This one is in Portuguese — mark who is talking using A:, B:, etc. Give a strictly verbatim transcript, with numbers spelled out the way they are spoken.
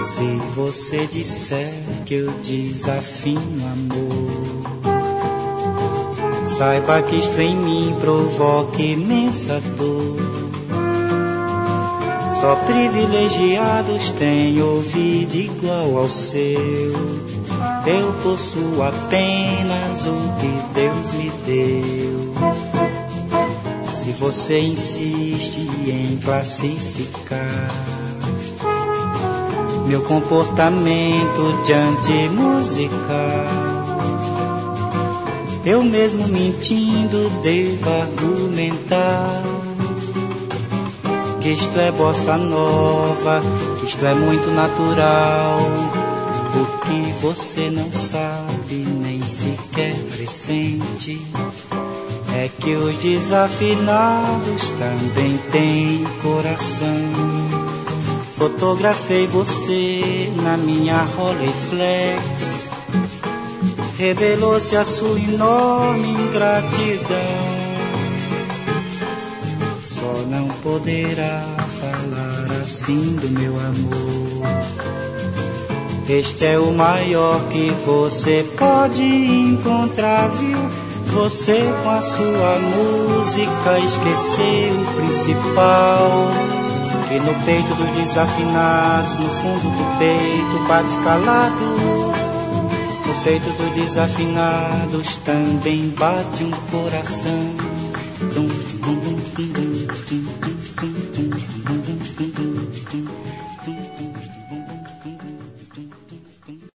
A: Se você disser que eu desafino amor, saiba que isto em mim provoca imensa dor. Só privilegiados têm ouvido igual ao seu. Eu possuo apenas o que Deus me deu. Se você insiste em classificar meu comportamento diante musical, eu mesmo mentindo devo argumentar que isto é bossa nova, que isto é muito natural. O que você não sabe nem sequer pressente é que os desafinados também têm coração. Fotografei você na minha Rolleiflex, revelou-se a sua enorme ingratidão. Só não poderá falar assim do meu amor. Este é o maior que você pode encontrar, viu? Você com a sua música esqueceu o principal, que no peito dos desafinados, no fundo do peito bate calado. No peito dos desafinados também bate um coração. Dum, dum, dum, dum, dum.